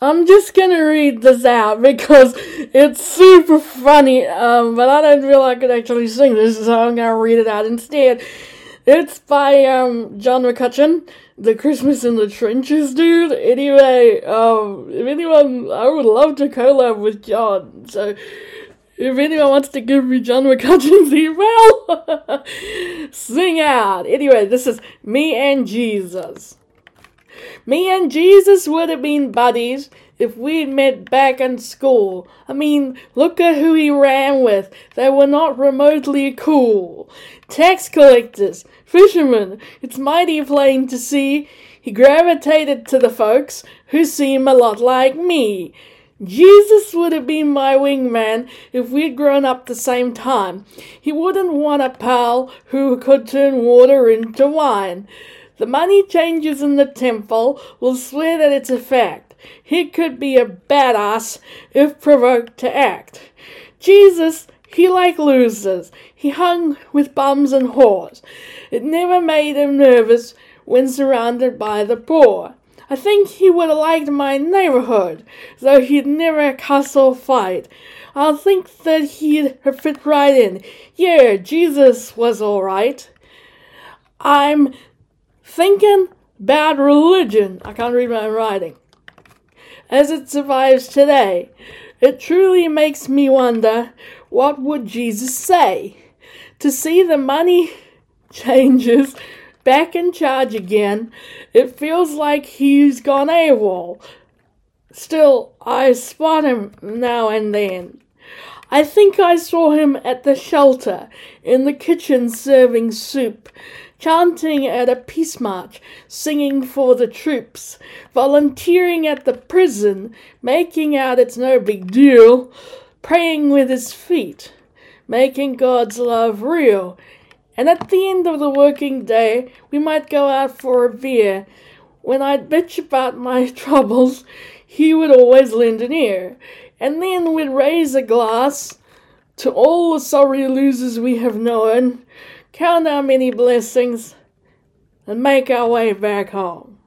I'm just gonna read this out because it's super funny, but I don't feel I could actually sing this, so I'm gonna read it out instead. It's by John McCutcheon, The Christmas in the Trenches, dude. Anyway, if anyone, I would love to collab with John, so if anyone wants to give me John McCutcheon's email, sing out. Anyway, this is Me and Jesus. Me and Jesus would have been buddies if we'd met back in school. I mean, look at who he ran with. They were not remotely cool. Tax collectors, fishermen, it's mighty plain to see. He gravitated to the folks who seem a lot like me. Jesus would have been my wingman if we'd grown up the same time. He wouldn't want a pal who could turn water into wine. The money changers in the temple will swear that it's a fact. He could be a badass if provoked to act. Jesus, he liked losers. He hung with bums and whores. It never made him nervous when surrounded by the poor. I think he would have liked my neighborhood, though he'd never cuss or fight. I think that he'd have fit right in. Yeah, Jesus was alright. I'm thinking about religion. I can't read my own writing. As it survives today, it truly makes me wonder, what would Jesus say? To see the money changers back in charge again, it feels like he's gone AWOL. Still, I spot him now and then. I think I saw him at the shelter, in the kitchen serving soup, chanting at a peace march, singing for the troops, volunteering at the prison, making out it's no big deal, praying with his feet, making God's love real. And at the end of the working day, we might go out for a beer. When I'd bitch about my troubles, he would always lend an ear. And then we'd raise a glass to all the sorry losers we have known, count our many blessings, and make our way back home.